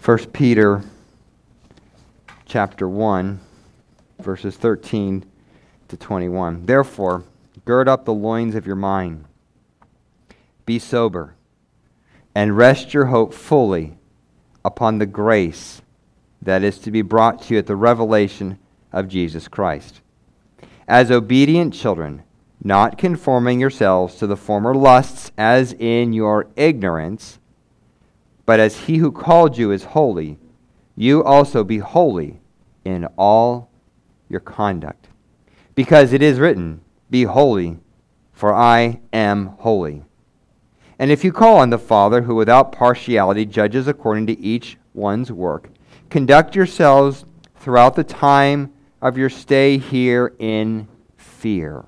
1 Peter chapter 1, verses 13 to 21. Therefore, gird up the loins of your mind. Be sober, and rest your hope fully upon the grace that is to be brought to you at the revelation of Jesus Christ. As obedient children, not conforming yourselves to the former lusts as in your ignorance, but as he who called you is holy, you also be holy in all your conduct. Because it is written, be holy, for I am holy. And if you call on the Father, who without partiality judges according to each one's work, conduct yourselves throughout the time of your stay here in fear,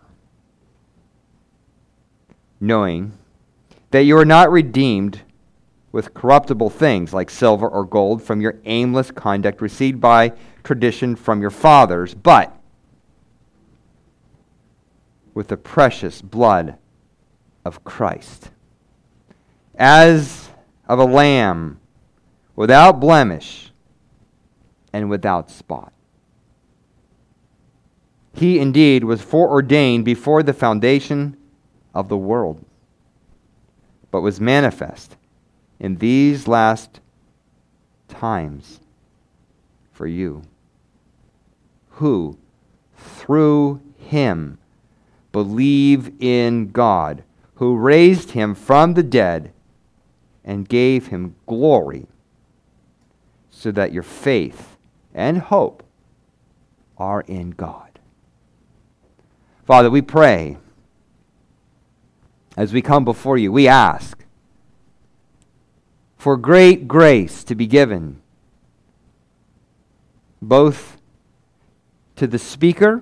knowing that you are not redeemed with corruptible things like silver or gold from your aimless conduct received by tradition from your fathers, but with the precious blood of Christ, as of a lamb without blemish and without spot. He indeed was foreordained before the foundation of the world, but was manifest in these last times for you, who through him believe in God, who raised him from the dead and gave him glory, so that your faith and hope are in God. Father, we pray as we come before you, we ask for great grace to be given both to the speaker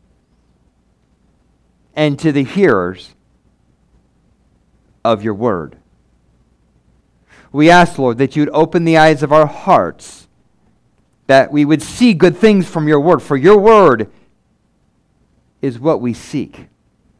and to the hearers of your word. We ask, Lord, that you'd open the eyes of our hearts, that we would see good things from your word, for your word is what we seek.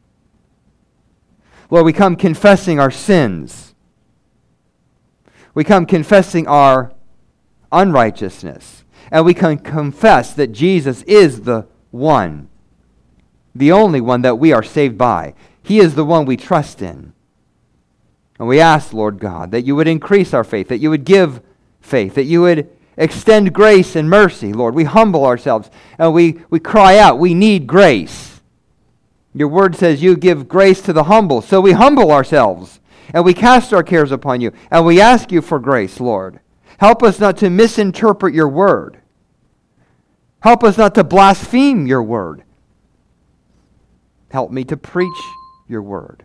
Lord, we come confessing our sins. We come confessing our unrighteousness. And we can confess that Jesus is the one, the only one that we are saved by. He is the one we trust in. And we ask, Lord God, that you would increase our faith, that you would give faith, that you would extend grace and mercy, Lord. We humble ourselves and we cry out, we need grace. Your word says you give grace to the humble, so we humble ourselves and we cast our cares upon you and we ask you for grace, Lord. Help us not to misinterpret your word. Help us not to blaspheme your word. Help me to preach your word.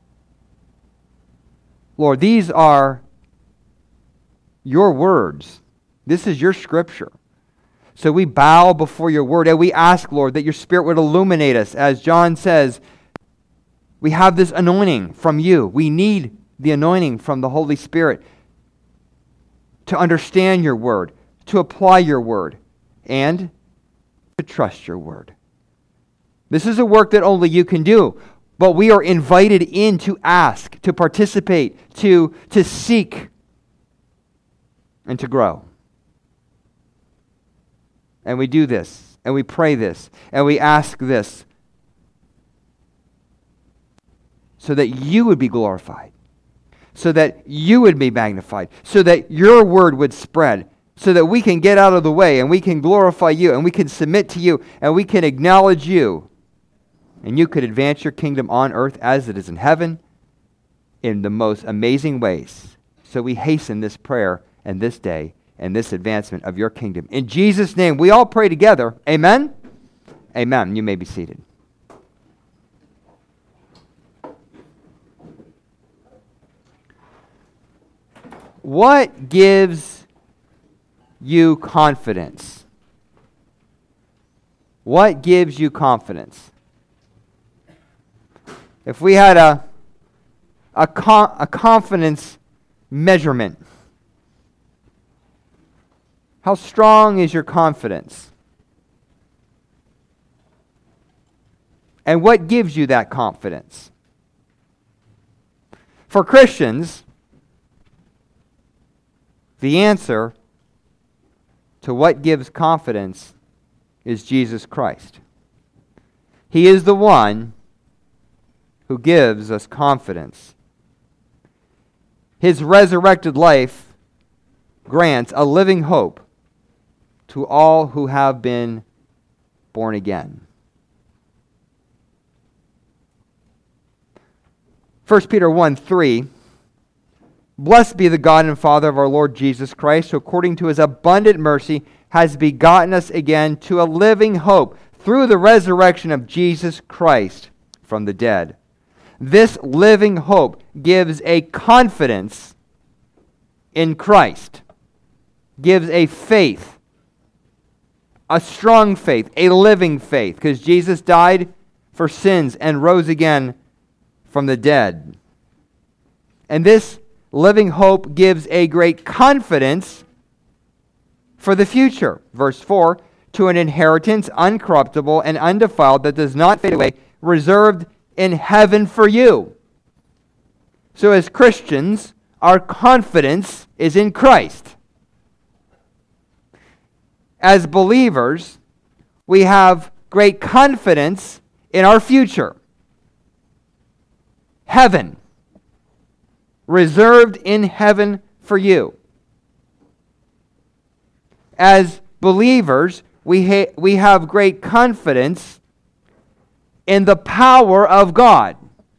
Lord, these are your words. This is your scripture. So we bow before your word and we ask, Lord, that your Spirit would illuminate us. As John says, we have this anointing from you. We need the anointing from the Holy Spirit to understand your word, to apply your word, and to trust your word. This is a work that only you can do. But we are invited in to ask, to participate, to seek, and to grow. And we do this, and we pray this, and we ask this, so that you would be glorified, so that you would be magnified, so that your word would spread, so that we can get out of the way, and we can glorify you, and we can submit to you, and we can acknowledge you. And you could advance your kingdom on earth as it is in heaven in the most amazing ways. So we hasten this prayer and this day and this advancement of your kingdom. In Jesus' name, we all pray together. Amen? Amen. You may be seated. What gives you confidence? What gives you confidence? If we had a confidence measurement, how strong is your confidence? And what gives you that confidence? For Christians, the answer to what gives confidence is Jesus Christ. He is the one who gives us confidence. His resurrected life grants a living hope to all who have been born again. 1 Peter 1:3, Blessed be the God and Father of our Lord Jesus Christ, who according to his abundant mercy has begotten us again to a living hope through the resurrection of Jesus Christ from the dead. This living hope gives a confidence in Christ, gives a faith, a strong faith, a living faith, because Jesus died for sins and rose again from the dead. And this living hope gives a great confidence for the future. Verse 4, to an inheritance uncorruptible and undefiled that does not fade away, reserved in heaven for you. So as Christians, our confidence is in Christ. As believers, we have great confidence in our future. Heaven, reserved in heaven for you. As believers, we have great confidence in the power of God.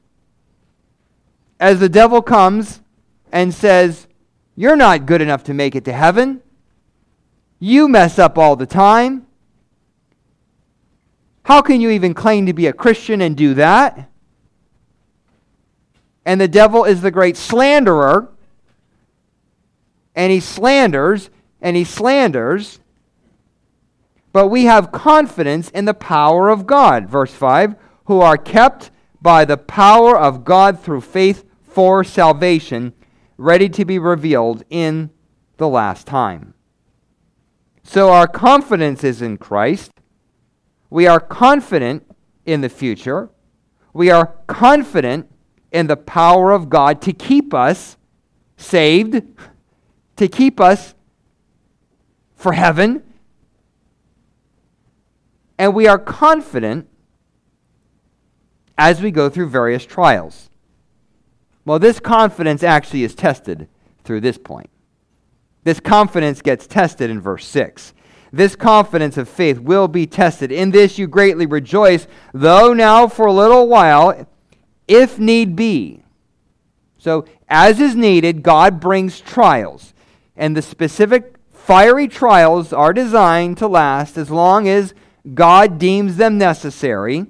As the devil comes and says, you're not good enough to make it to heaven. You mess up all the time. How can you even claim to be a Christian and do that? And the devil is the great slanderer. And he slanders and he slanders. But we have confidence in the power of God. Verse 5, who are kept by the power of God through faith for salvation, ready to be revealed in the last time. So our confidence is in Christ. We are confident in the future. We are confident in the power of God to keep us saved, to keep us for heaven. And we are confident as we go through various trials. Well, this confidence actually is tested through this point. This confidence gets tested in verse 6. This confidence of faith will be tested. In this you greatly rejoice, though now for a little while, if need be. So, as is needed, God brings trials. And the specific fiery trials are designed to last as long as God deems them necessary.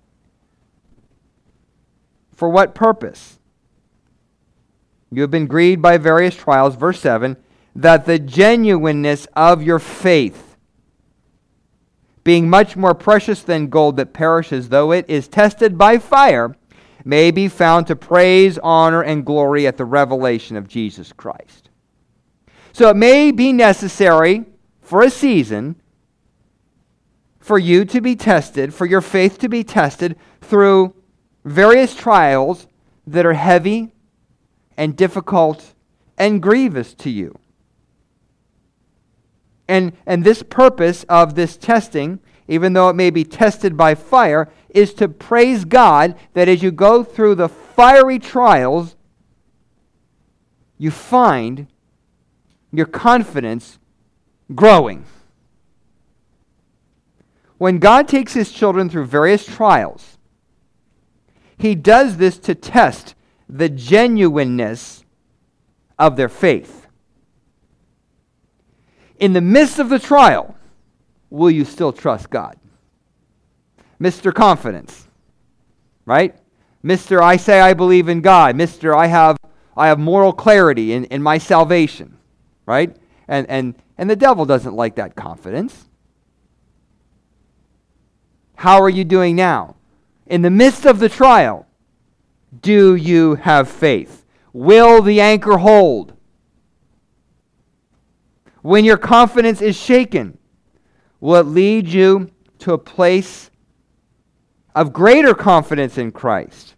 For what purpose? You have been grieved by various trials, verse 7, that the genuineness of your faith, being much more precious than gold that perishes, though it is tested by fire, may be found to praise, honor, and glory at the revelation of Jesus Christ. So it may be necessary for a season for you to be tested, for your faith to be tested through various trials that are heavy and difficult and grievous to you. And this purpose of this testing, even though it may be tested by fire, is to praise God that as you go through the fiery trials, you find your confidence growing. When God takes his children through various trials, he does this to test the genuineness of their faith. In the midst of the trial, will you still trust God? Mr. Confidence, right? Mr. I say I believe in God. Mr. I have moral clarity in my salvation, right? And the devil doesn't like that confidence. How are you doing now? In the midst of the trial, do you have faith? Will the anchor hold? When your confidence is shaken, will it lead you to a place of greater confidence in Christ?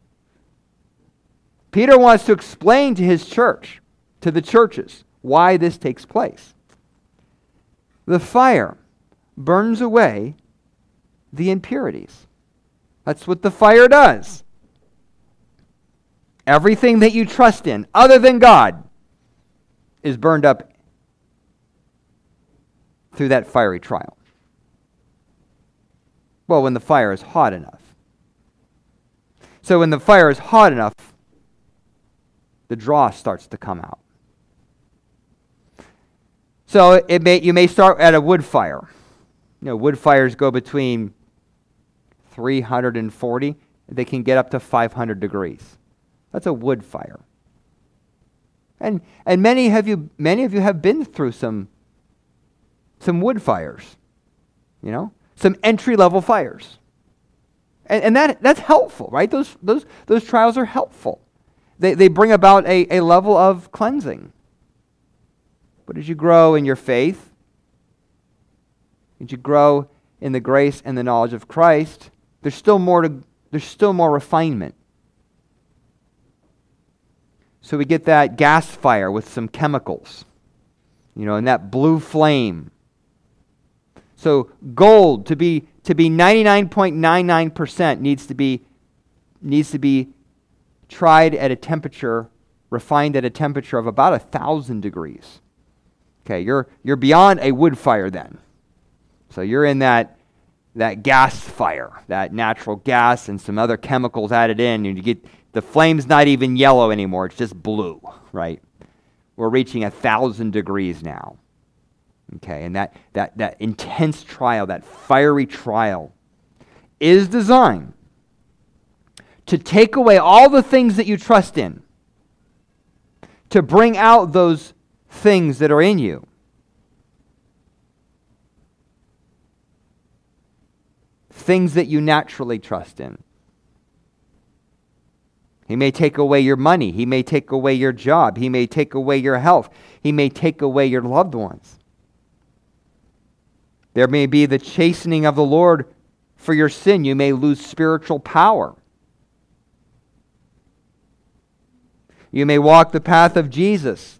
Peter wants to explain to his church, to the churches, why this takes place. The fire burns away the impurities. That's what the fire does. Everything that you trust in, other than God, is burned up through that fiery trial. Well, when the fire is hot enough. So when the fire is hot enough, the dross starts to come out. So you may start at a wood fire. Wood fires go between 340. They can get up to 500 degrees. That's a wood fire. And many of you have been through some wood fires. Some entry-level fires. And that's helpful, right? Those trials are helpful. They bring about a level of cleansing. But as you grow in your faith, as you grow in the grace and the knowledge of Christ, there's still more refinement. So we get that gas fire with some chemicals, and that blue flame. So gold to be 99.99% needs to be tried at a temperature, refined at a temperature of about 1,000 degrees. Okay, you're beyond a wood fire then. So you're in that gas fire, that natural gas and some other chemicals added in, and you get the flame's not even yellow anymore, it's just blue, right? We're reaching 1,000 degrees now. Okay, and that intense trial, that fiery trial, is designed to take away all the things that you trust in, to bring out those things that are in you. Things that you naturally trust in. He may take away your money. He may take away your job. He may take away your health. He may take away your loved ones. There may be the chastening of the Lord for your sin. You may lose spiritual power. You may walk the path of Jesus.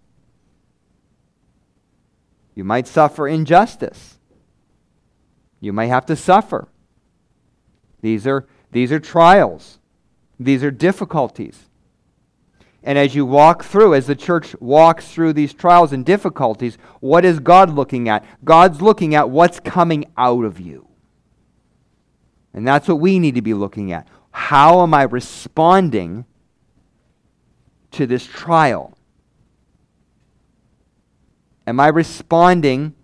You might suffer injustice. You might have to suffer. These are trials. These are difficulties. And as you walk through, as the church walks through these trials and difficulties, what is God looking at? God's looking at what's coming out of you. And that's what we need to be looking at. How am I responding to this trial? Am I responding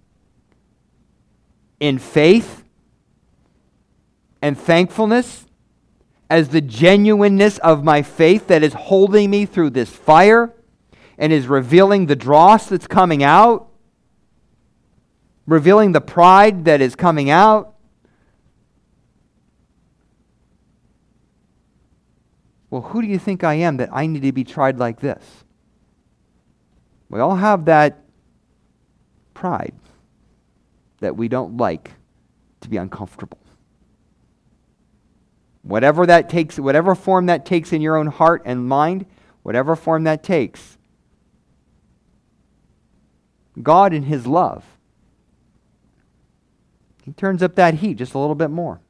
in faith and thankfulness as the genuineness of my faith that is holding me through this fire and is revealing the dross that's coming out, revealing the pride that is coming out? Well, who do you think I am that I need to be tried like this? We all have that pride that we don't like to be uncomfortable. Whatever that takes, whatever form that takes in your own heart and mind, whatever form that takes, God in His love, He turns up that heat just a little bit more.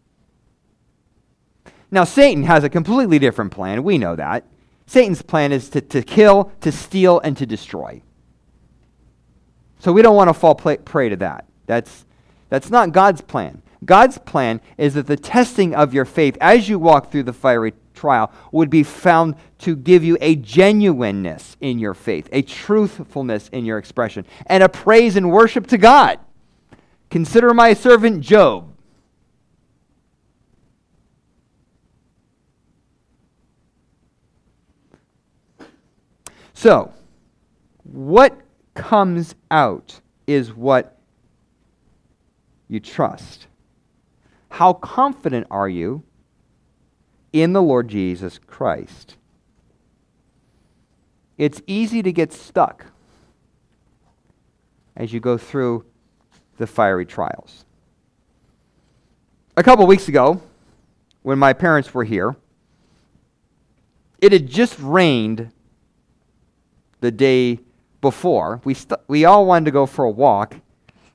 Now, Satan has a completely different plan. We know that. Satan's plan is to kill, to steal, and to destroy. So we don't want to fall prey to that. That's not God's plan. God's plan is that the testing of your faith as you walk through the fiery trial would be found to give you a genuineness in your faith, a truthfulness in your expression, and a praise and worship to God. Consider my servant Job. So, what comes out is what you trust. How confident are you in the Lord Jesus Christ? It's easy to get stuck as you go through the fiery trials. A couple weeks ago, when my parents were here, it had just rained the day before. We all wanted to go for a walk,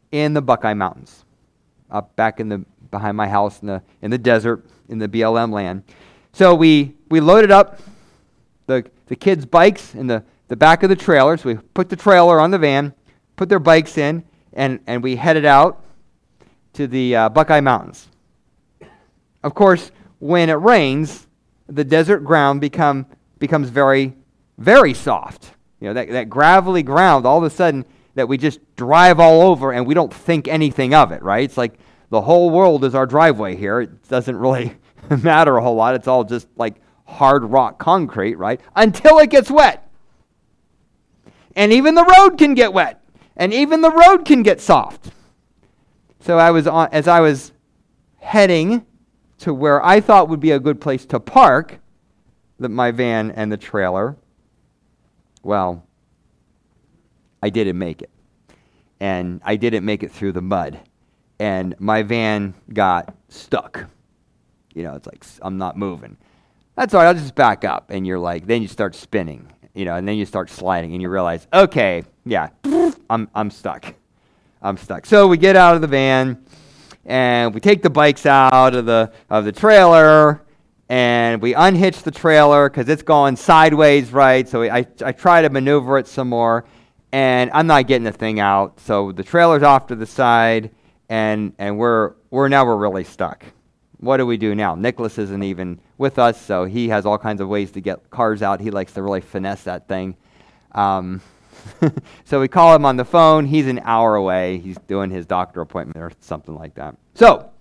in the Buckeye Mountains, up back behind my house in the desert, in the BLM land. So we loaded up the kids' bikes in the back of the trailer. So we put the trailer on the van, put their bikes in, and we headed out to the Buckeye Mountains. Of course, when it rains, the desert ground becomes very, very soft. That gravelly ground, all of a sudden, that we just drive all over and we don't think anything of it, right? It's like the whole world is our driveway here. It doesn't really matter a whole lot. It's all just like hard rock concrete, right? Until it gets wet. And even the road can get wet. And even the road can get soft. So as I was heading to where I thought would be a good place to park my van and the trailer, well, I didn't make it. And I didn't make it through the mud. And my van got stuck. It's like, I'm not moving. That's all right, I'll just back up. And you're like, then you start spinning, and then you start sliding, and you realize, okay, yeah, I'm stuck. I'm stuck. So we get out of the van, and we take the bikes out of the trailer, and we unhitch the trailer because it's going sideways, right? So I try to maneuver it some more, and I'm not getting the thing out. So the trailer's off to the side, and we're really stuck. What do we do now? Nicholas isn't even with us, so he has all kinds of ways to get cars out. He likes to really finesse that thing. So we call him on the phone. He's an hour away. He's doing his doctor appointment or something like that. So,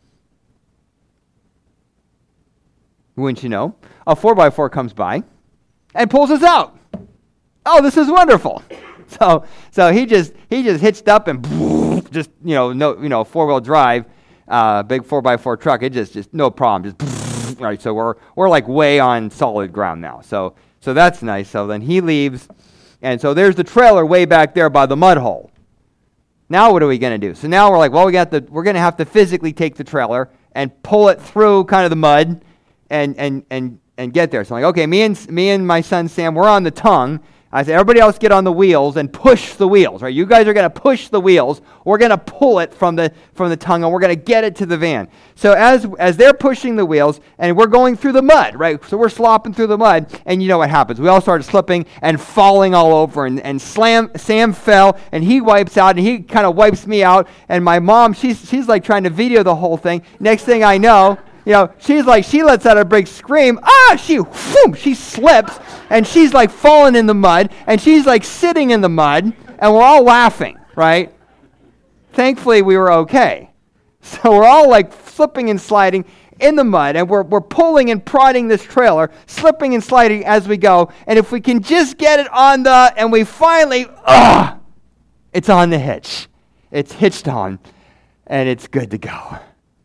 wouldn't you know, a 4x4 comes by and pulls us out. Oh, this is wonderful. So he just hitched up and just, four-wheel drive, big 4x4 truck. It just no problem. Just right. So we're like way on solid ground now. So that's nice. So then he leaves, and so there's the trailer way back there by the mud hole. Now what are we going to do? So now we're like, well, we're going to have to physically take the trailer and pull it through kind of the mud and get there. So I'm like, okay, me and my son Sam, we're on the tongue. I said, everybody else get on the wheels and push the wheels, right? You guys are going to push the wheels. We're going to pull it from the tongue, and we're going to get it to the van. So as they're pushing the wheels, and we're going through the mud, right? So we're slopping through the mud, and you know what happens. We all started slipping and falling all over, and Sam fell, and he wipes out, and he kind of wipes me out, and my mom, she's like trying to video the whole thing. Next thing I know, she lets out a big scream. She slips, and she's like falling in the mud, and she's like sitting in the mud, and we're all laughing, right? Thankfully, we were okay. So we're all like slipping and sliding in the mud, and we're pulling and prodding this trailer, slipping and sliding as we go, and if we can just get it on and we finally, it's on the hitch. It's hitched on, and it's good to go.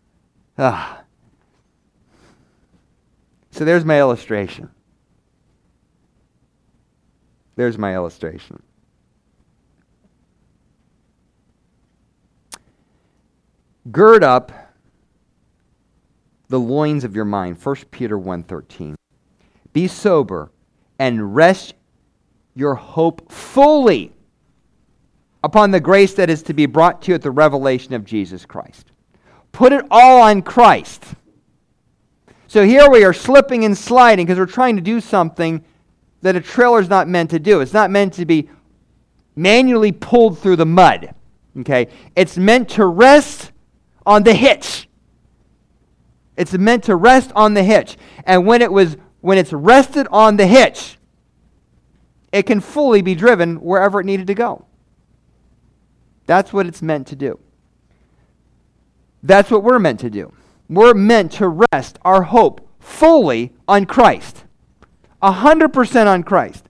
So there's my illustration. Gird up the loins of your mind. 1 Peter 1:13. Be sober and rest your hope fully upon the grace that is to be brought to you at the revelation of Jesus Christ. Put it all on Christ. So here we are slipping and sliding because we're trying to do something that a trailer is not meant to do. It's not meant to be manually pulled through the mud. Okay? It's meant to rest on the hitch. It's meant to rest on the hitch. And when it's rested on the hitch, it can fully be driven wherever it needed to go. That's what it's meant to do. That's what we're meant to do. We're meant to rest our hope fully on Christ. 100% on Christ.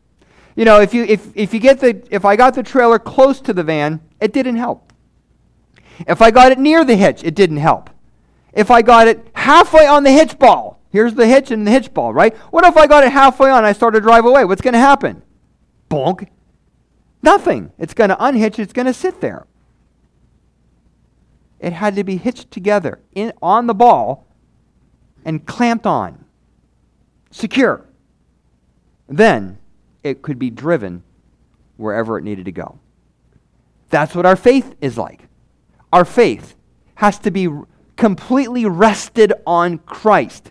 If I got the trailer close to the van, it didn't help. If I got it near the hitch, it didn't help. If I got it halfway on the hitch ball, here's the hitch and the hitch ball, right? What if I got it halfway on and I started to drive away? What's going to happen? Bonk. Nothing. It's going to unhitch. It's going to sit there. It had to be hitched together on the ball and clamped on. Secure. Then it could be driven wherever it needed to go. That's what our faith is like. Our faith has to be completely rested on Christ.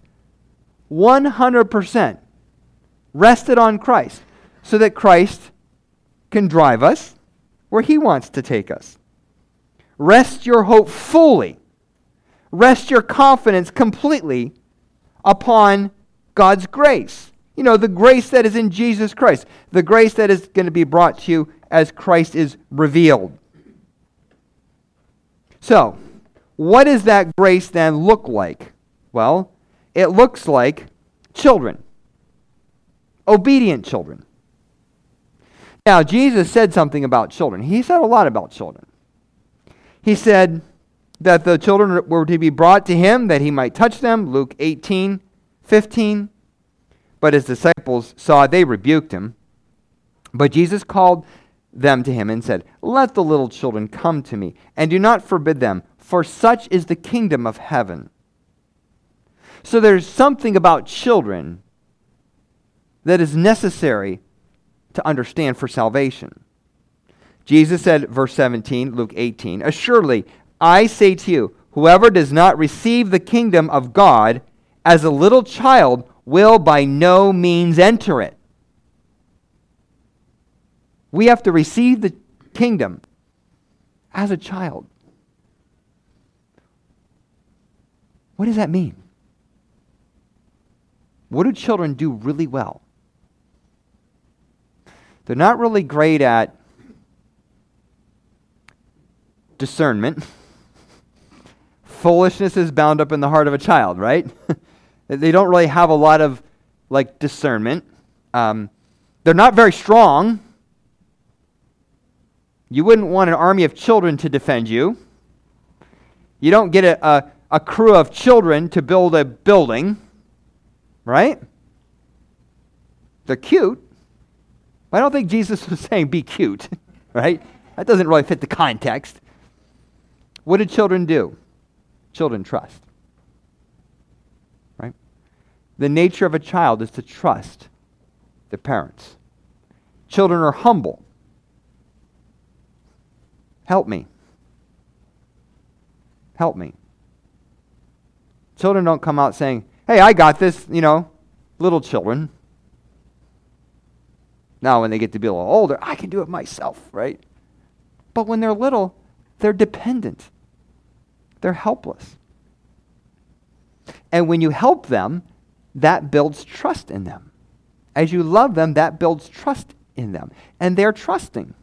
100% rested on Christ, so that Christ can drive us where He wants to take us. Rest your hope fully. Rest your confidence completely upon God's grace. You know, the grace that is in Jesus Christ. The grace that is going to be brought to you as Christ is revealed. So, what does that grace then look like? Well, it looks like children. Obedient children. Now, Jesus said something about children. He said a lot about children. He said that the children were to be brought to Him that He might touch them, Luke 18:15. But His disciples saw it, they rebuked Him. But Jesus called them to Him and said, "Let the little children come to me, and do not forbid them, for such is the kingdom of heaven." So there's something about children that is necessary to understand for salvation. Jesus said, verse 17, Luke 18, "Assuredly, I say to you, whoever does not receive the kingdom of God as a little child will by no means enter it." We have to receive the kingdom as a child. What does that mean? What do children do really well? They're not really great at discernment. Foolishness is bound up in the heart of a child, right? They don't really have a lot of discernment. They're not very strong. You wouldn't want an army of children to defend you. You don't get a crew of children to build a building, right? They're cute. I don't think Jesus was saying be cute, right? That doesn't really fit the context. What do children do? Children trust, right? The nature of a child is to trust their parents. Children are humble. Help me. Help me. Children don't come out saying, "Hey, I got this," little children. Now, when they get to be a little older, I can do it myself, right? But when they're little, they're dependent. They're helpless. And when you help them, that builds trust in them. As you love them, that builds trust in them. And they're trusting.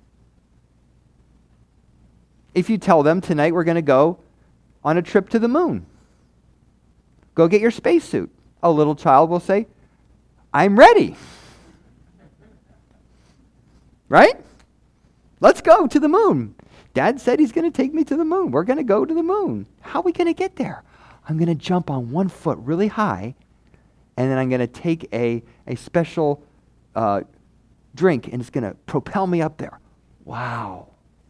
If you tell them, "Tonight we're going to go on a trip to the moon. Go get your spacesuit," a little child will say, "I'm ready." Right? Let's go to the moon. Dad said he's going to take me to the moon. We're going to go to the moon. How are we going to get there? I'm going to jump on one foot really high, and then I'm going to take a special drink, and it's going to propel me up there. Wow.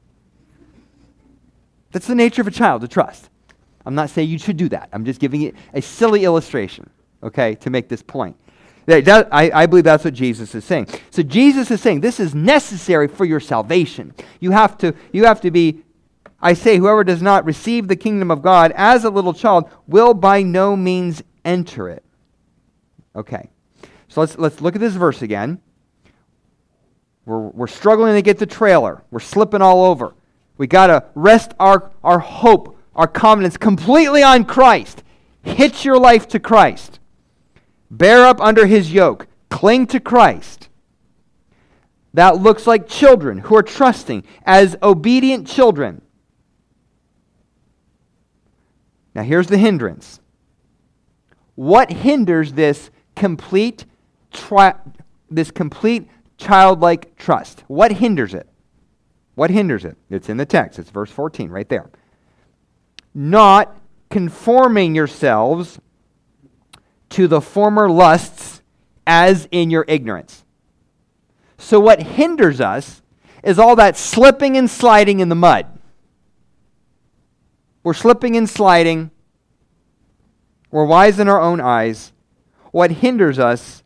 That's the nature of a child, to trust. I'm not saying you should do that. I'm just giving it a silly illustration, okay, to make this point. I believe that's what Jesus is saying. So Jesus is saying this is necessary for your salvation. You have to be, I say, whoever does not receive the kingdom of God as a little child will by no means enter it. Okay. So let's look at this verse again. We're struggling to get the trailer. We're slipping all over. We got to rest our hope, our confidence completely on Christ. Hitch your life to Christ. Bear up under His yoke. Cling to Christ. That looks like children who are trusting as obedient children. Now here's the hindrance. What hinders this complete childlike trust? What hinders it? What hinders it? It's in the text. It's verse 14 right there. Not conforming yourselves to the former lusts as in your ignorance. So what hinders us is all that slipping and sliding in the mud. We're slipping and sliding. We're wise in our own eyes. What hinders us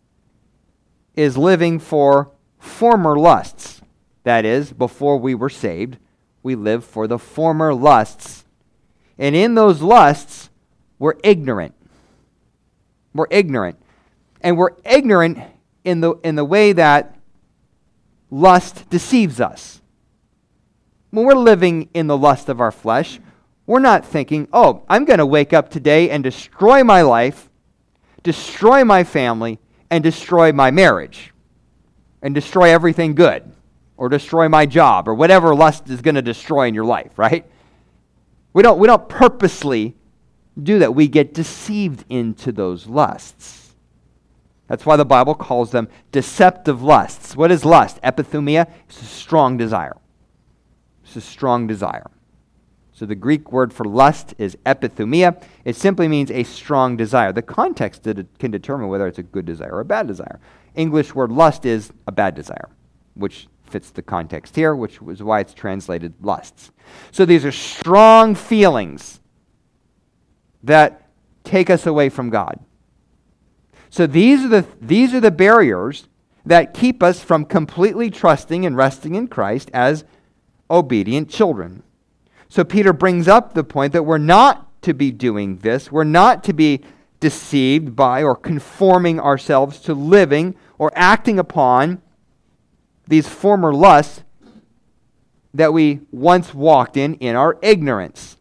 is living for former lusts. That is, before we were saved, we live for the former lusts. And in those lusts, we're ignorant. We're ignorant. And we're ignorant in the way that lust deceives us. When we're living in the lust of our flesh, we're not thinking, oh, I'm going to wake up today and destroy my life, destroy my family, and destroy my marriage, and destroy everything good, or destroy my job, or whatever lust is going to destroy in your life, right? We don't purposely do that. We get deceived into those lusts. That's why the Bible calls them deceptive lusts. What is lust? Epithumia. It's a strong desire. It's a strong desire. So the Greek word for lust is epithumia. It simply means a strong desire. The context can determine whether it's a good desire or a bad desire. English word lust is a bad desire, which fits the context here, which is why it's translated lusts. So these are strong feelings that take us away from God. So these are the barriers that keep us from completely trusting and resting in Christ as obedient children. So Peter brings up the point that we're not to be doing this. We're not to be deceived by or conforming ourselves to living or acting upon these former lusts that we once walked in our ignorance.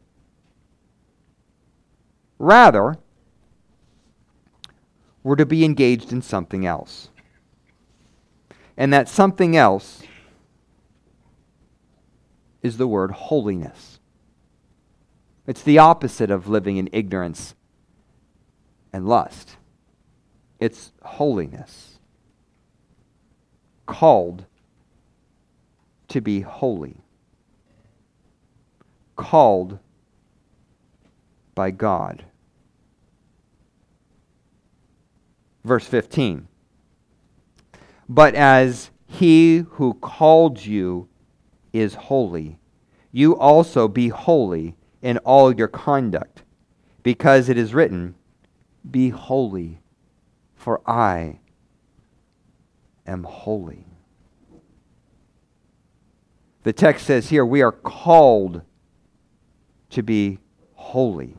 Rather, we're to be engaged in something else. And that something else is the word holiness. It's the opposite of living in ignorance and lust. It's holiness. Called to be holy. Called by God. Verse 15. But as he who called you is holy, you also be holy in all your conduct, because it is written, be holy, for I am holy. The text says here, we are called to be holy.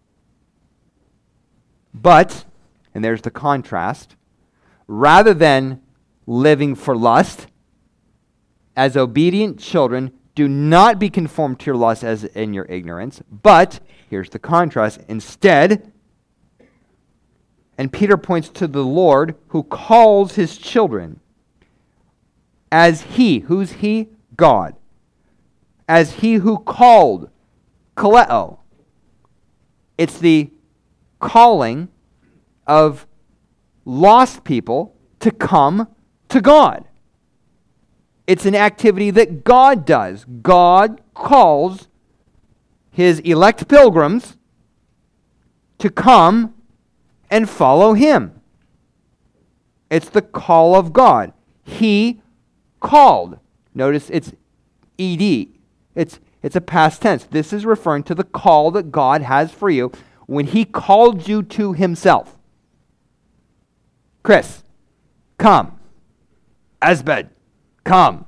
But, and there's the contrast, rather than living for lust, as obedient children, do not be conformed to your lust as in your ignorance. But, here's the contrast, instead, and Peter points to the Lord who calls his children as he. Who's he? God. As he who called, kaleo. It's the calling of lost people to come to God. It's an activity that God does. God calls his elect pilgrims to come and follow him. It's the call of God. He called. Notice it's ed. It's a past tense. This is referring to the call that God has for you when he called you to himself. Chris, come. Asbed, come.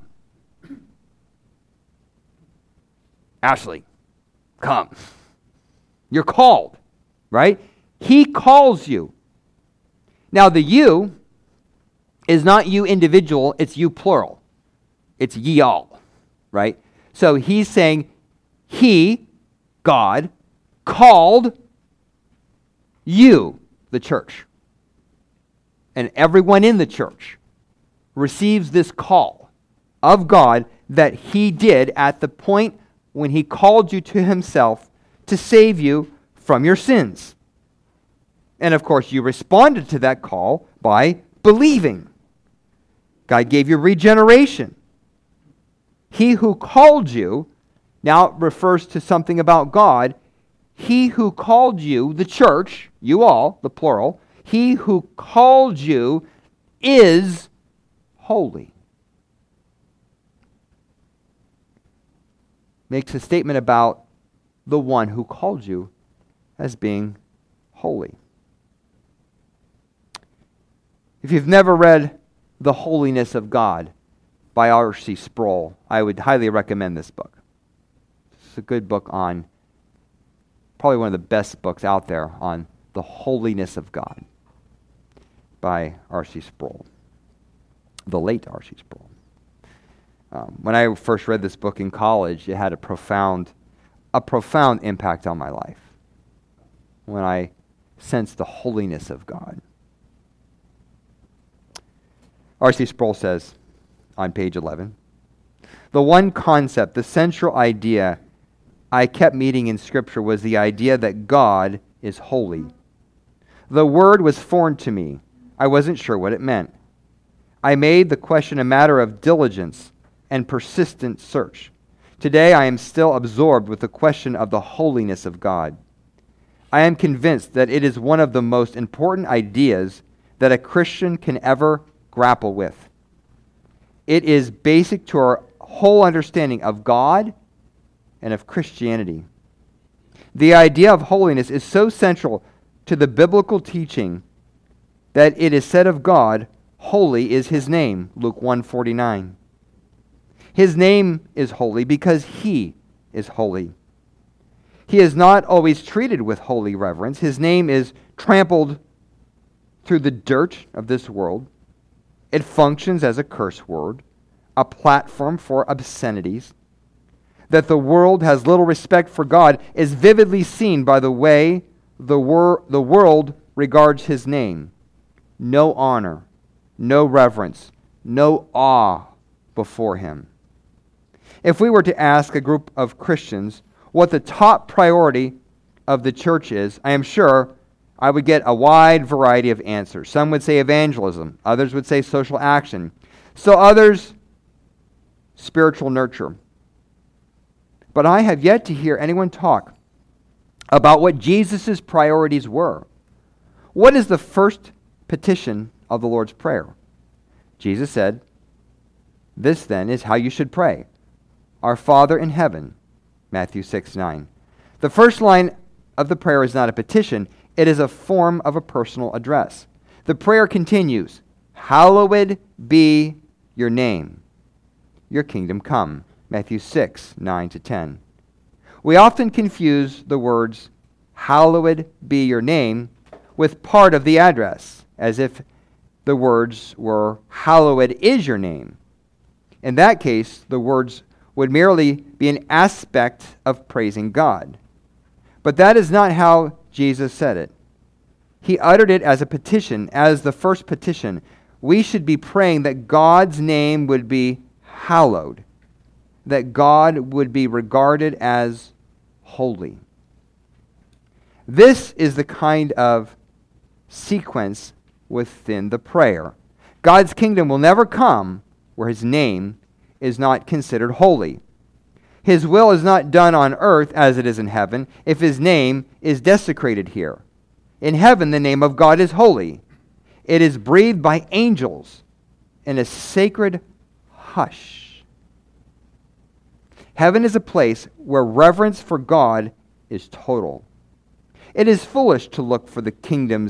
Ashley, come. You're called, right? He calls you. Now the you is not you individual, it's you plural. It's ye all, right? So he's saying he, God, called you, the church. And everyone in the church receives this call of God that he did at the point when he called you to himself to save you from your sins. And of course, you responded to that call by believing. God gave you regeneration. He who called you now refers to something about God. He who called you, the church, you all, the plural, he who called you is holy. Makes a statement about the one who called you as being holy. If you've never read The Holiness of God by R.C. Sproul, I would highly recommend this book. It's a good book on, probably one of the best books out there on the holiness of God by R.C. Sproul, the late R.C. Sproul. When I first read this book in college, it had a profound impact on my life when I sensed the holiness of God. R.C. Sproul says on page 11, the one concept, the central idea I kept meeting in Scripture was the idea that God is holy. The word was foreign to me. I wasn't sure what it meant. I made the question a matter of diligence and persistent search. Today I am still absorbed with the question of the holiness of God. I am convinced that it is one of the most important ideas that a Christian can ever grapple with. It is basic to our whole understanding of God and of Christianity. The idea of holiness is so central to the biblical teaching that it is said of God, holy is his name, Luke 1:49. His name is holy because he is holy. He is not always treated with holy reverence. His name is trampled through the dirt of this world. It functions as a curse word, a platform for obscenities. That the world has little respect for God is vividly seen by the way the world regards his name. No honor, no reverence, no awe before him. If we were to ask a group of Christians what the top priority of the church is, I am sure I would get a wide variety of answers. Some would say evangelism. Others would say social action. So others, spiritual nurture. But I have yet to hear anyone talk about what Jesus' priorities were. What is the first petition of the Lord's Prayer? Jesus said, "This then is how you should pray. Our Father in heaven," Matthew 6:9. The first line of the prayer is not a petition. It is a form of a personal address. The prayer continues, "Hallowed be your name. Your kingdom come." Matthew 6:9-10. We often confuse the words, "Hallowed be your name," with part of the address, as if the words were, "Hallowed is your name." In that case, the words would merely be an aspect of praising God. But that is not how Jesus said it. He uttered it as a petition, as the first petition. We should be praying that God's name would be hallowed, that God would be regarded as holy. This is the kind of sequence within the prayer. God's kingdom will never come where his name is not considered holy. His will is not done on earth as it is in heaven if his name is desecrated here. In heaven, the name of God is holy. It is breathed by angels in a sacred hush. Heaven is a place where reverence for God is total. It is foolish to look for the kingdom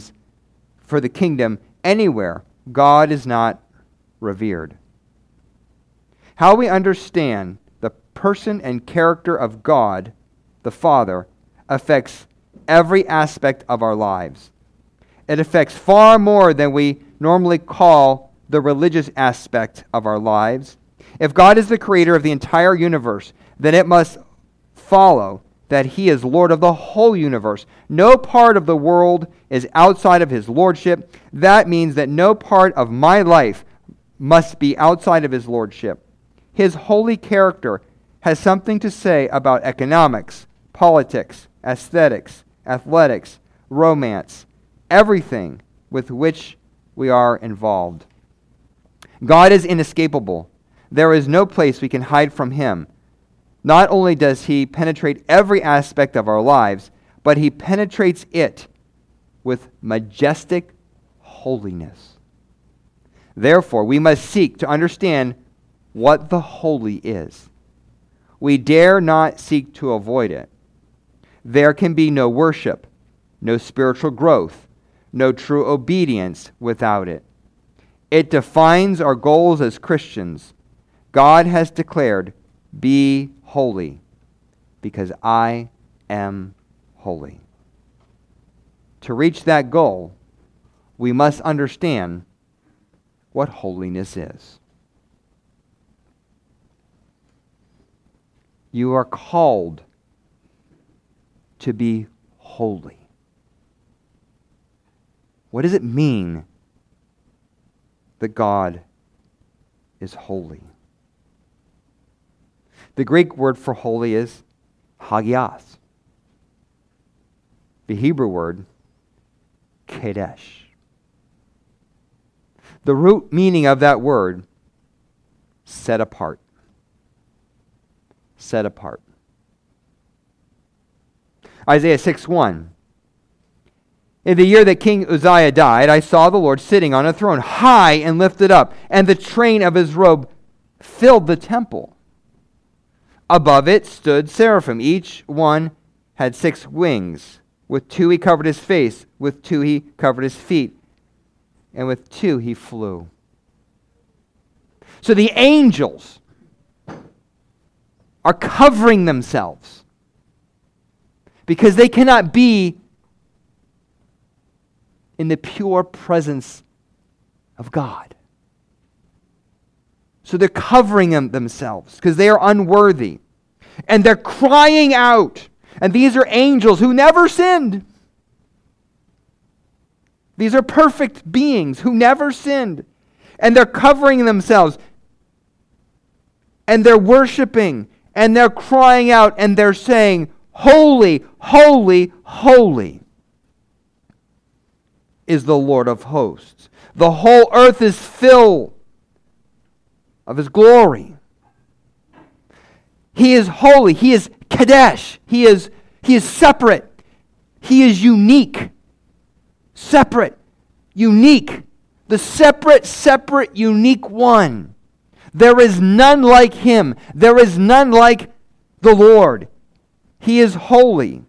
anywhere God is not revered. How we understand the person and character of God, the Father, affects every aspect of our lives. It affects far more than we normally call the religious aspect of our lives. If God is the creator of the entire universe, then it must follow that he is Lord of the whole universe. No part of the world is outside of his lordship. That means that no part of my life must be outside of his lordship. His holy character has something to say about economics, politics, aesthetics, athletics, romance, everything with which we are involved. God is inescapable. There is no place we can hide from him. Not only does he penetrate every aspect of our lives, but he penetrates it with majestic holiness. Therefore, we must seek to understand what the holy is. We dare not seek to avoid it. There can be no worship, no spiritual growth, no true obedience without it. It defines our goals as Christians. God has declared, "Be holy." because I am holy. To reach that goal, we must understand what holiness is. You are called to be holy. What does it mean that God is holy? The Greek word for holy is hagios. The Hebrew word, kadesh. The root meaning of that word, set apart. Set apart. Isaiah 6:1. In the year that King Uzziah died, I saw the Lord sitting on a throne, high and lifted up, and the train of his robe filled the temple. Above it stood seraphim. Each one had 6 wings. With 2 he covered his face, with 2 he covered his feet, and with 2 he flew. So the angels are covering themselves because they cannot be in the pure presence of God. So they're covering themselves because they are unworthy. And they're crying out. And these are angels who never sinned. These are perfect beings who never sinned. And they're covering themselves. And they're worshiping. And they're crying out. And they're saying, holy, holy, holy is the Lord of hosts. The whole earth is filled of His glory. He is holy. He is Kadesh. He is separate. He is unique. Separate. Unique. The separate, unique one. There is none like Him. There is none like the Lord. He is holy.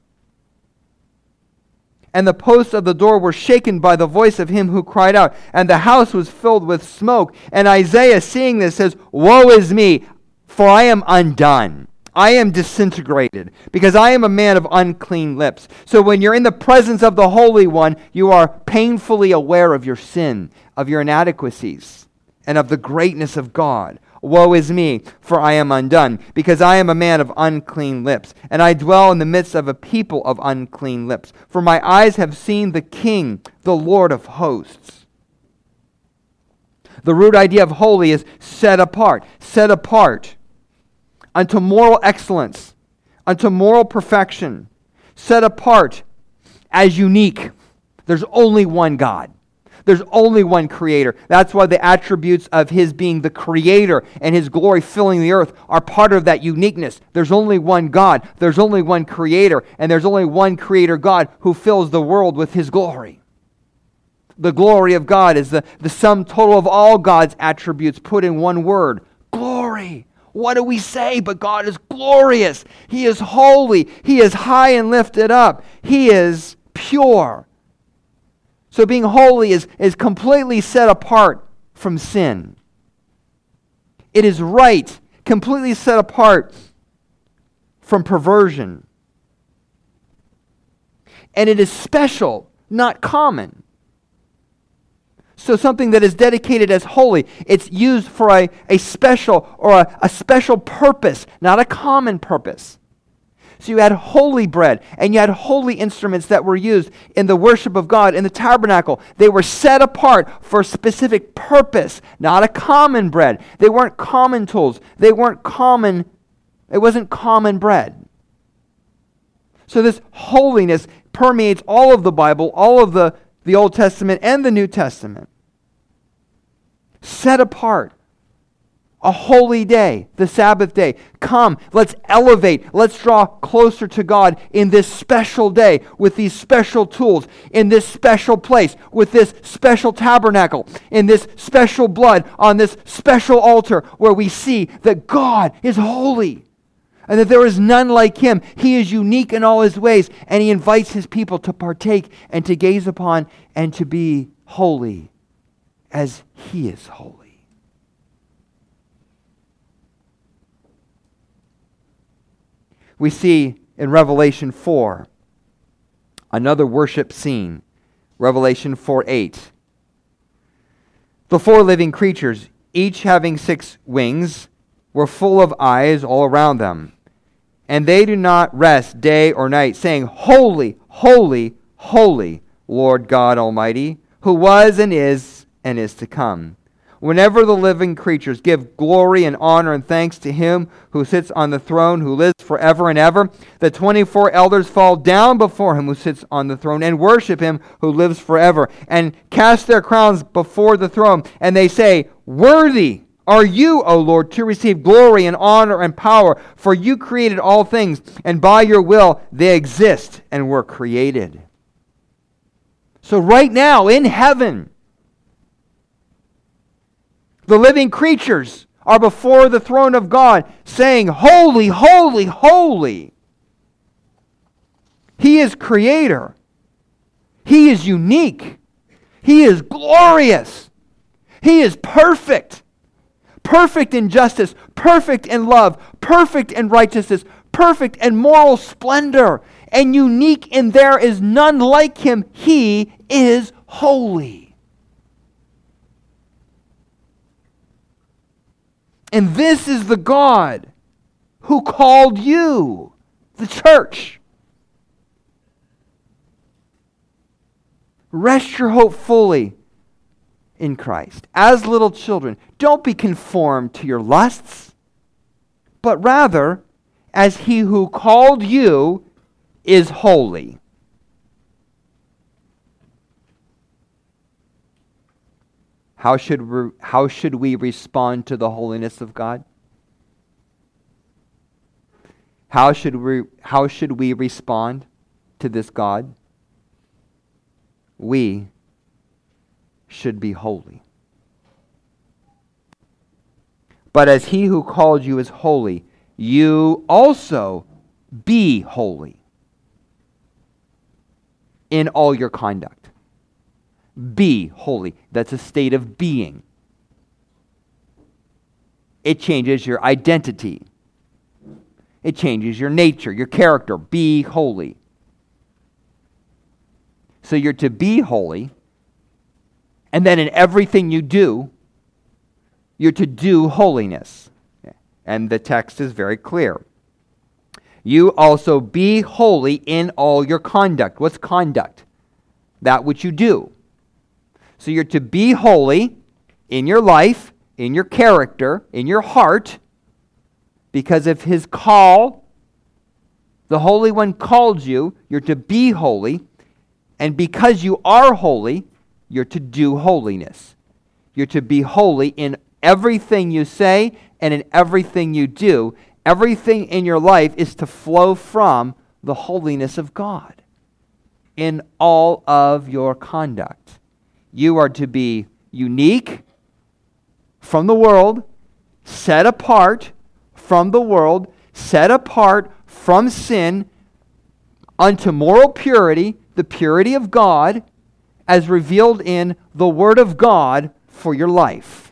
And the posts of the door were shaken by the voice of him who cried out, and the house was filled with smoke. And Isaiah, seeing this, says, woe is me, for I am undone. I am disintegrated, because I am a man of unclean lips. So when you're in the presence of the Holy One, you are painfully aware of your sin, of your inadequacies, and of the greatness of God. Woe is me, for I am undone, because I am a man of unclean lips, and I dwell in the midst of a people of unclean lips. For my eyes have seen the King, the Lord of hosts. The root idea of holy is set apart unto moral excellence, unto moral perfection, set apart as unique. There's only one God. There's only one Creator. That's why the attributes of His being the Creator and His glory filling the earth are part of that uniqueness. There's only one God. There's only one Creator. And there's only one Creator God who fills the world with His glory. The glory of God is the sum total of all God's attributes put in one word. Glory. What do we say? But God is glorious. He is holy. He is high and lifted up. He is pure. So being holy is completely set apart from sin. It is right, completely set apart from perversion. And it is special, not common. So something that is dedicated as holy, it's used for a special or a special purpose, not a common purpose. So you had holy bread, and you had holy instruments that were used in the worship of God in the tabernacle. They were set apart for a specific purpose, not a common bread. They weren't common tools. It wasn't common bread. So this holiness permeates all of the Bible, all of the Old Testament and the New Testament. Set apart. A holy day, the Sabbath day. Come, let's elevate, let's draw closer to God in this special day with these special tools, in this special place, with this special tabernacle, in this special blood, on this special altar where we see that God is holy and that there is none like Him. He is unique in all His ways, and He invites His people to partake and to gaze upon and to be holy as He is holy. We see in Revelation 4 another worship scene. Revelation 4:8. The four living creatures, each having 6 wings, were full of eyes all around them. And they do not rest day or night, saying, Holy, holy, holy, Lord God Almighty, who was and is to come. Whenever the living creatures give glory and honor and thanks to him who sits on the throne, who lives forever and ever, the 24 elders fall down before him who sits on the throne and worship him who lives forever, and cast their crowns before the throne. And they say, Worthy are you, O Lord, to receive glory and honor and power, for you created all things, and by your will they exist and were created. So right now in heaven, the living creatures are before the throne of God, saying, Holy, holy, holy. He is creator. He is unique. He is glorious. He is perfect. Perfect in justice, perfect in love, perfect in righteousness, perfect in moral splendor, and unique in there is none like him. He is holy. And this is the God who called you, the church. Rest your hope fully in Christ. As little children, don't be conformed to your lusts, but rather, as he who called you is holy. How should we respond to the holiness of God? How should we respond to this God? We should be holy. But as he who called you is holy, you also be holy in all your conduct. Be holy. That's a state of being. It changes your identity. It changes your nature, your character. Be holy. So you're to be holy, and then in everything you do, you're to do holiness. And the text is very clear. You also be holy in all your conduct. What's conduct? That which you do. So you're to be holy in your life, in your character, in your heart, because of his call. The Holy One called you. You're to be holy. And because you are holy, you're to do holiness. You're to be holy in everything you say and in everything you do. Everything in your life is to flow from the holiness of God in all of your conduct. You are to be unique from the world, set apart from the world, set apart from sin unto moral purity, the purity of God, as revealed in the Word of God for your life.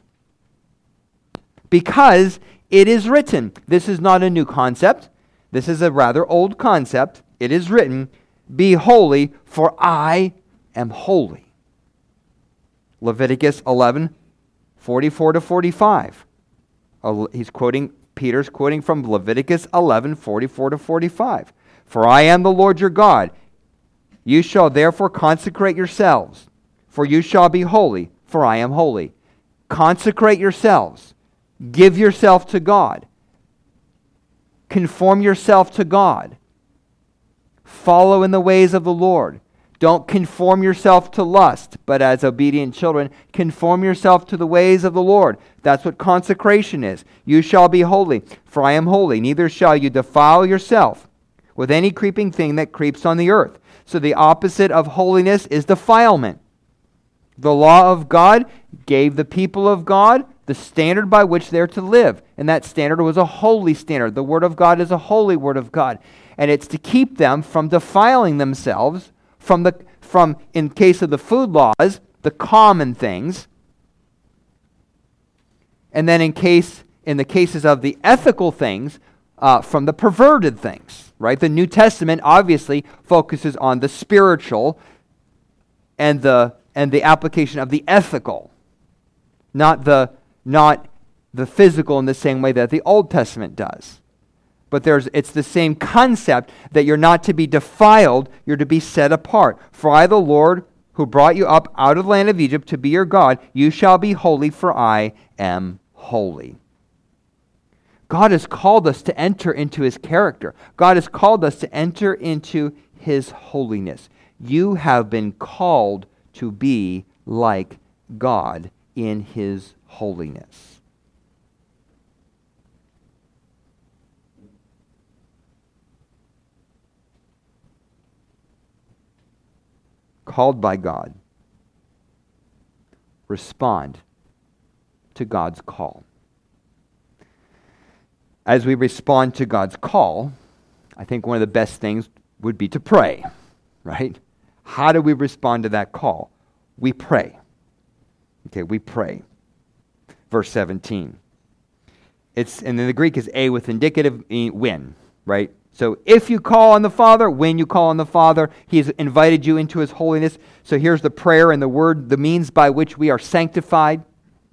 Because it is written, this is not a new concept, this is a rather old concept. It is written, be holy, for I am holy. Leviticus 11, 44 to 45. Peter's quoting from Leviticus 11, 44 to 45. For I am the Lord your God. You shall therefore consecrate yourselves, for you shall be holy, for I am holy. Consecrate yourselves. Give yourself to God. Conform yourself to God. Follow in the ways of the Lord. Don't conform yourself to lust, but as obedient children, conform yourself to the ways of the Lord. That's what consecration is. You shall be holy, for I am holy. Neither shall you defile yourself with any creeping thing that creeps on the earth. So the opposite of holiness is defilement. The law of God gave the people of God the standard by which they're to live. And that standard was a holy standard. The Word of God is a holy Word of God. And it's to keep them from defiling themselves from in case of the food laws, the common things. And then in the cases of the ethical things, from the perverted things, right? The New Testament obviously focuses on the spiritual and the application of the ethical, not the physical in the same way that the Old Testament does. But it's the same concept that you're not to be defiled, you're to be set apart. For I, the Lord, who brought you up out of the land of Egypt to be your God, you shall be holy, for I am holy. God has called us to enter into His character. God has called us to enter into His holiness. You have been called to be like God in His holiness. Called by God. Respond to God's call. As we respond to God's call, I think one of the best things would be to pray, right? How do we respond to that call? We pray. Okay, we pray. Verse 17. And then the Greek is a with indicative when, right? So if you call on the Father, when you call on the Father, He has invited you into His holiness. So here's the prayer and the word, the means by which we are sanctified.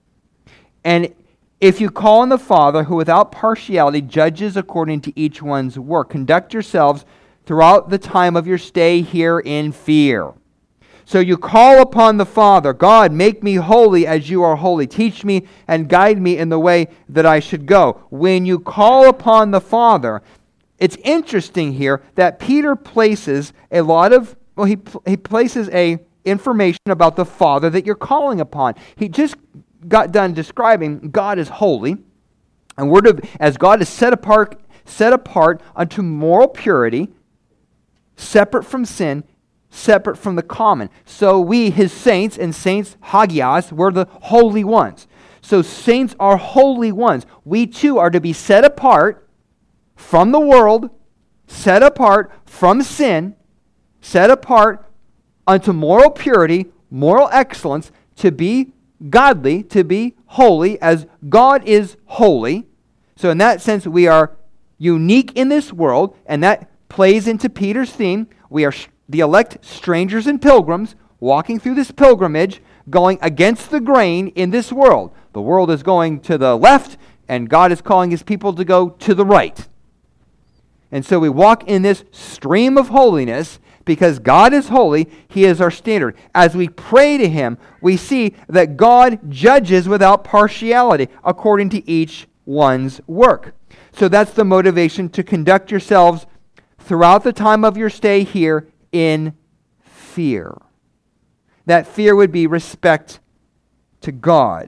And if you call on the Father, who without partiality judges according to each one's work, conduct yourselves throughout the time of your stay here in fear. So you call upon the Father, God, make me holy as you are holy. Teach me and guide me in the way that I should go. When you call upon the Father, it's interesting here that Peter places he places information about the Father that you're calling upon. He just got done describing God is holy, and as God is set apart unto moral purity, separate from sin, separate from the common. So we, His saints, and saints, hagios, we're the holy ones. So saints are holy ones. We too are to be set apart from the world, set apart from sin, set apart unto moral purity, moral excellence, to be godly, to be holy as God is holy. So in that sense, we are unique in this world, and that plays into Peter's theme. We are the elect strangers and pilgrims walking through this pilgrimage, going against the grain in this world. The world is going to the left, and God is calling His people to go to the right. And so we walk in this stream of holiness because God is holy. He is our standard. As we pray to Him, we see that God judges without partiality according to each one's work. So that's the motivation to conduct yourselves throughout the time of your stay here in fear. That fear would be respect to God.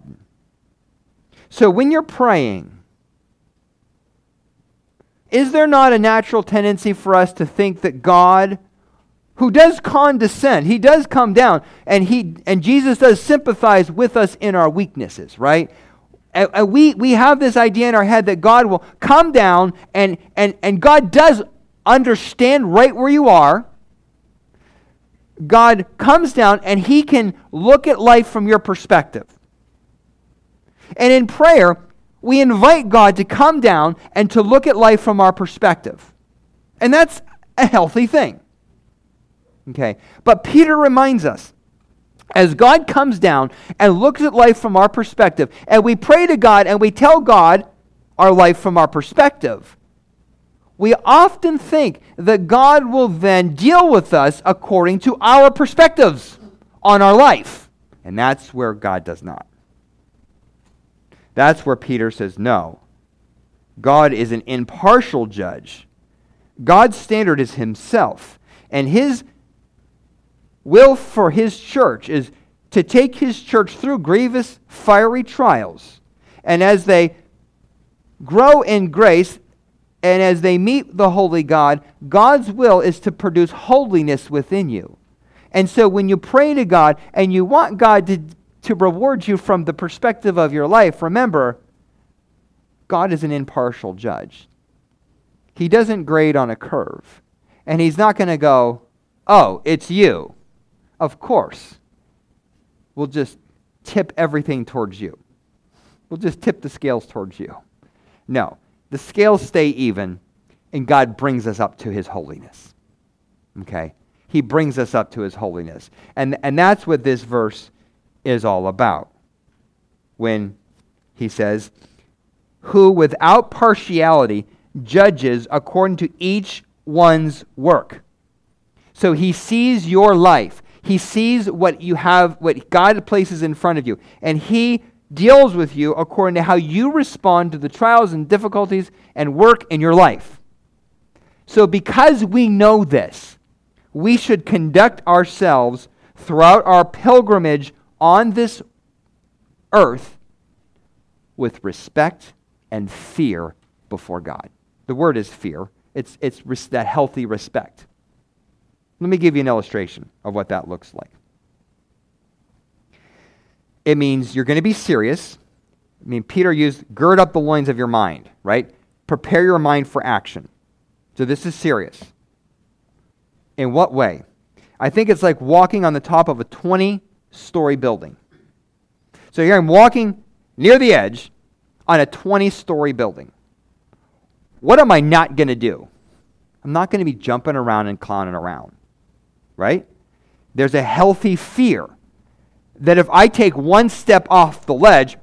So when you're praying, is there not a natural tendency for us to think that God, who does condescend, He does come down, and Jesus does sympathize with us in our weaknesses, right? And we have this idea in our head that God will come down, and God does understand right where you are. God comes down, and He can look at life from your perspective. And in prayer, we invite God to come down and to look at life from our perspective. And that's a healthy thing. Okay. But Peter reminds us, as God comes down and looks at life from our perspective, and we pray to God and we tell God our life from our perspective, we often think that God will then deal with us according to our perspectives on our life. And that's where God does not. That's where Peter says, no. God is an impartial judge. God's standard is Himself. And His will for His church is to take His church through grievous, fiery trials. And as they grow in grace, and as they meet the holy God, God's will is to produce holiness within you. And so when you pray to God and you want God to reward you from the perspective of your life, remember, God is an impartial judge. He doesn't grade on a curve. And He's not going to go, oh, it's you. Of course. We'll just tip everything towards you. We'll just tip the scales towards you. No. the scales stay even, and God brings us up to his holiness. Okay? He brings us up to his holiness. And that's what this verse is all about. When he says, who without partiality judges according to each one's work. So he sees your life. He sees what you have, what God places in front of you. And he deals with you according to how you respond to the trials and difficulties and work in your life. So because we know this, we should conduct ourselves throughout our pilgrimage on this earth with respect and fear before God. The word is fear. It's that healthy respect. Let me give you an illustration of what that looks like. It means you're going to be serious. I mean, Peter used, gird up the loins of your mind, right? Prepare your mind for action. So this is serious. In what way? I think it's like walking on the top of a 20-story building. So here I'm walking near the edge on a 20-story building. What am I not going to do? I'm not going to be jumping around and clowning around, right? There's a healthy fear that if I take one step off the ledge,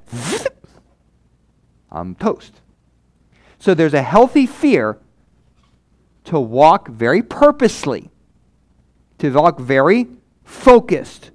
I'm toast. So there's a healthy fear to walk very purposely, to walk very focused.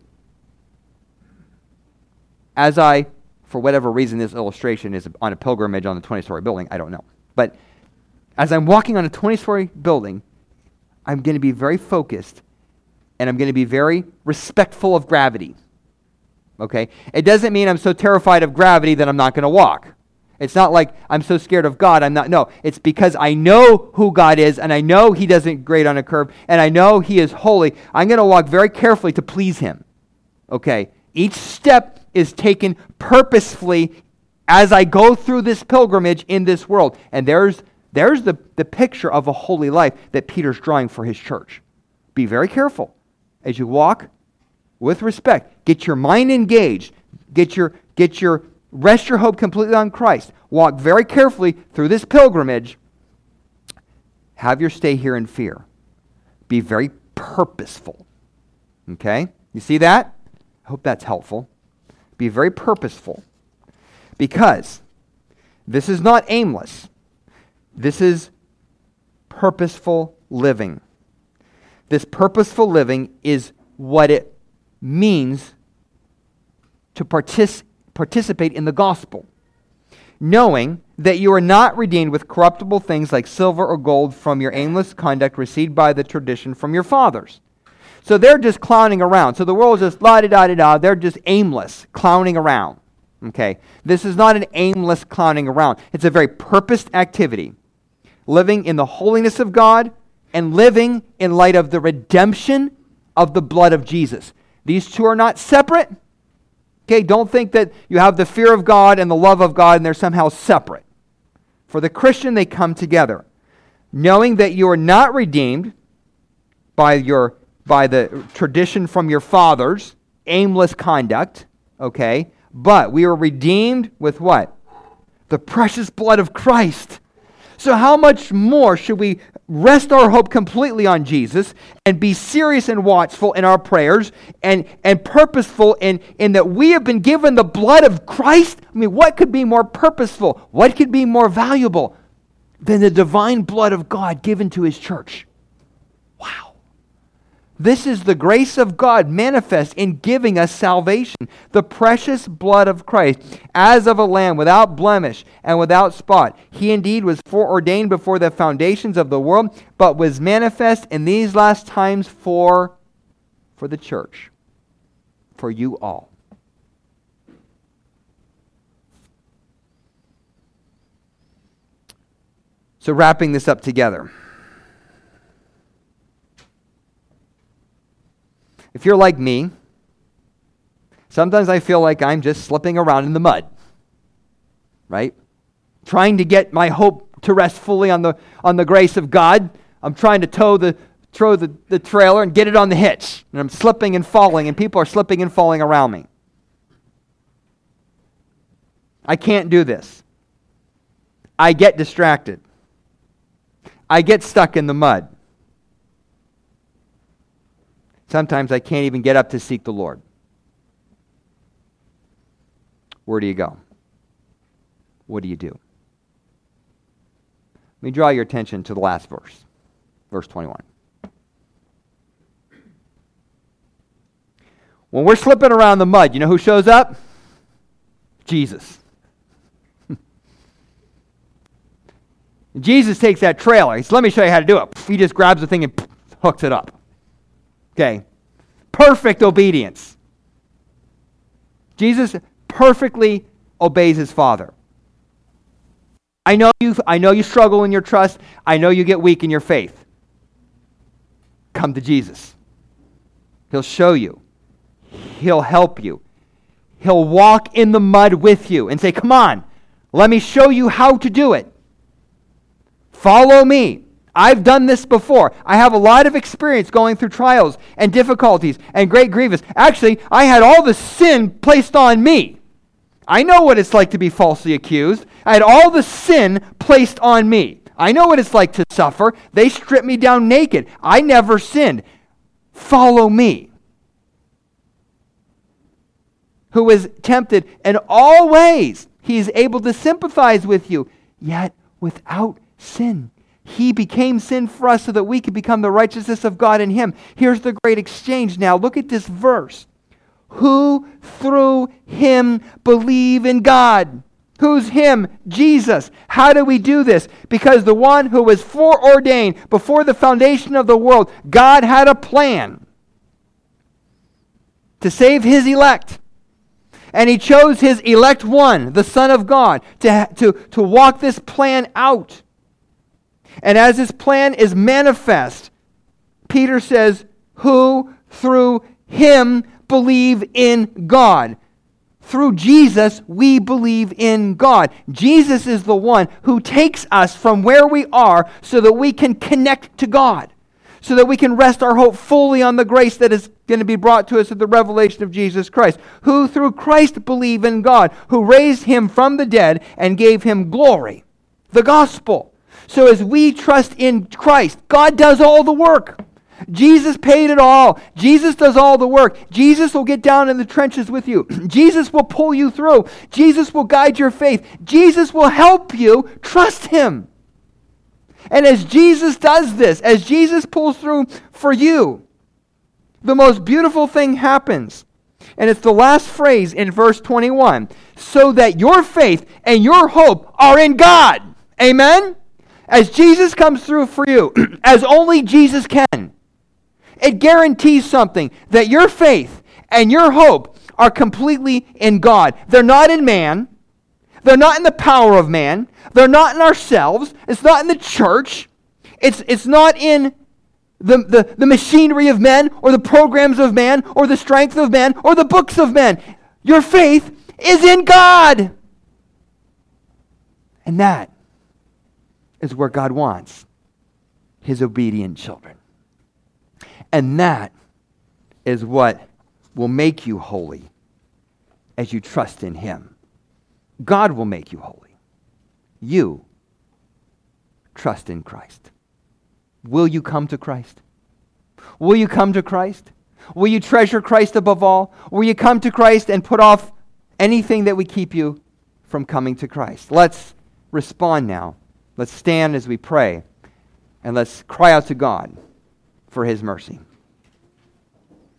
As I, for whatever reason this illustration is on a pilgrimage on a 20-story building, I don't know. But as I'm walking on a 20-story building, I'm going to be very focused, and I'm going to be very respectful of gravity. Okay? It doesn't mean I'm so terrified of gravity that I'm not going to walk. It's not like I'm so scared of God, I'm not. No, it's because I know who God is, and I know he doesn't grade on a curve, and I know he is holy. I'm going to walk very carefully to please him. Okay? Each step is taken purposefully as I go through this pilgrimage in this world. And there's the picture of a holy life that Peter's drawing for his church. Be very careful as you walk with respect. Get your mind engaged. Rest your hope completely on Christ. Walk very carefully through this pilgrimage. Have your stay here in fear. Be very purposeful. Okay? You see that? I hope that's helpful. Be very purposeful. Because this is not aimless. This is purposeful living. This purposeful living is what it means to participate in the gospel, knowing that you are not redeemed with corruptible things like silver or gold from your aimless conduct received by the tradition from your fathers. So they're just clowning around. So the world is just la-di-da-di-da. They're just aimless, clowning around. Okay? This is not an aimless clowning around. It's a very purposed activity. Living in the holiness of God and living in light of the redemption of the blood of Jesus. These two are not separate. Okay, don't think that you have the fear of God and the love of God and they're somehow separate. For the Christian, they come together. Knowing that you are not redeemed by the tradition from your fathers, aimless conduct, okay? But we are redeemed with what? The precious blood of Christ. So how much more should we rest our hope completely on Jesus and be serious and watchful in our prayers and purposeful in that we have been given the blood of Christ? I mean, what could be more purposeful? What could be more valuable than the divine blood of God given to his church? Wow. This is the grace of God manifest in giving us salvation, the precious blood of Christ, as of a lamb without blemish and without spot. He indeed was foreordained before the foundations of the world, but was manifest in these last times for the church, for you all. So wrapping this up together. If you're like me, sometimes I feel like I'm just slipping around in the mud, right? Trying to get my hope to rest fully on the grace of God. I'm trying to tow the trailer and get it on the hitch. And I'm slipping and falling, and people are slipping and falling around me. I can't do this. I get distracted. I get stuck in the mud. Sometimes I can't even get up to seek the Lord. Where do you go? What do you do? Let me draw your attention to the last verse, verse 21. When we're slipping around the mud, you know who shows up? Jesus. Jesus takes that trailer. He says, let me show you how to do it. He just grabs the thing and hooks it up. Okay. Perfect obedience. Jesus perfectly obeys his Father. I know you struggle in your trust. I know you get weak in your faith. Come to Jesus. He'll show you. He'll help you. He'll walk in the mud with you and say, come on, let me show you how to do it. Follow me. I've done this before. I have a lot of experience going through trials and difficulties and great grievous. Actually, I had all the sin placed on me. I know what it's like to be falsely accused. I had all the sin placed on me. I know what it's like to suffer. They stripped me down naked. I never sinned. Follow me. Who was tempted in all ways. He is able to sympathize with you, yet without sin. He became sin for us so that we could become the righteousness of God in him. Here's the great exchange now. Look at this verse. Who through him believe in God. Who's him? Jesus. How do we do this? Because the one who was foreordained before the foundation of the world, God had a plan to save his elect. And he chose his elect one, the Son of God, to walk this plan out. And as his plan is manifest, Peter says, who through him believe in God. Through Jesus, we believe in God. Jesus is the one who takes us from where we are so that we can connect to God. So that we can rest our hope fully on the grace that is going to be brought to us at the revelation of Jesus Christ. Who through Christ believe in God, who raised him from the dead and gave him glory. The gospel. So as we trust in Christ, God does all the work. Jesus paid it all. Jesus does all the work. Jesus will get down in the trenches with you. Jesus will pull you through. Jesus will guide your faith. Jesus will help you trust him. And as Jesus does this, as Jesus pulls through for you, the most beautiful thing happens. And it's the last phrase in verse 21. So that your faith and your hope are in God. Amen? As Jesus comes through for you, as only Jesus can, it guarantees something, that your faith and your hope are completely in God. They're not in man. They're not in the power of man. They're not in ourselves. It's not in the church. It's not in the machinery of men or the programs of man or the strength of man or the books of men. Your faith is in God. And that is where God wants his obedient children. And that is what will make you holy as you trust in him. God will make you holy. You trust in Christ. Will you come to Christ? Will you come to Christ? Will you treasure Christ above all? Will you come to Christ and put off anything that would keep you from coming to Christ? Let's respond now. Let's stand as we pray, and let's cry out to God for his mercy.